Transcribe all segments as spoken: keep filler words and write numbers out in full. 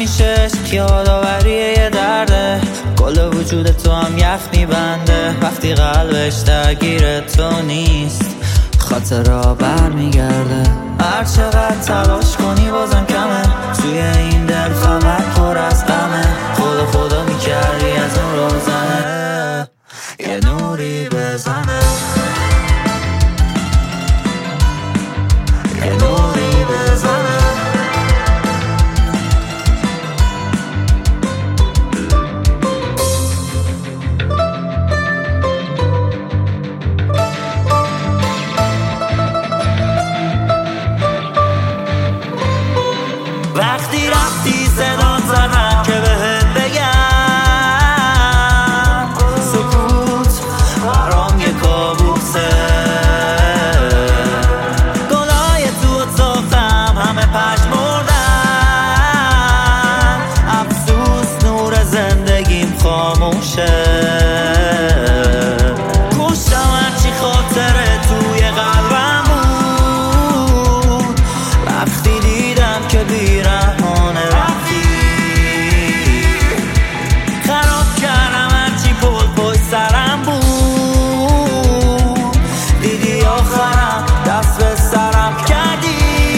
همیشه که یادآوریه یه درده، کل وجود تو هم یخ میبنده. وقتی قلبش درگیر تو نیست خاطرها بر میگرده. هر چقدر تلاش کنی بازم کمه، توی این دل فقط پر از غمه. خدا خدا میکردی از اون روزنه یه نوری بزنه، یه نوری بزنه. وقتی رفتی صدا زدم که بهت بگم سکوت برام یه کابوسه. گلای تو اتاقم همه پشمردن، افسوس نور زندگیم خاموشه. گوشتم هرچی خاطره توی قلبم بود، وقتی دیدم که بیرحمانه رفتی. خراب کردم هرچی پل پای سرم بود، دیدی آخرم دست به سرم کردی.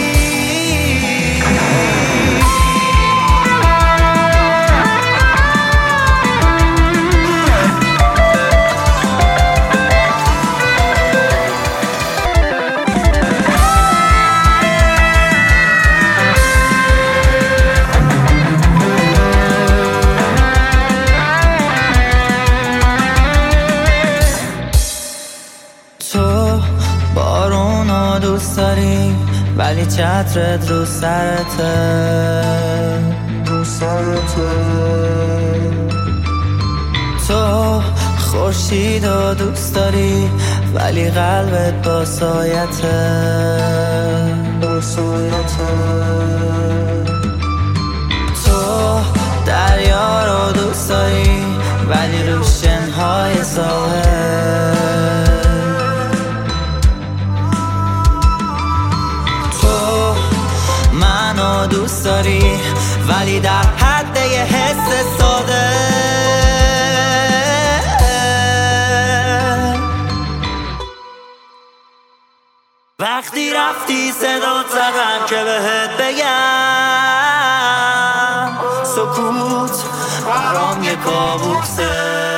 تو بارونو دوست داری ولی چترت رو سرته، رو سرته. تو خورشیدو دوست داری ولی قلبت با سایته، با سایته. تو دریا رو دوست داری ولی روشنهای ساحل. منو دوست داری ولی در حد یه حس ساده. وقتی رفتی صدا زدم که بهت بگم سکوت برام یه کابوسه.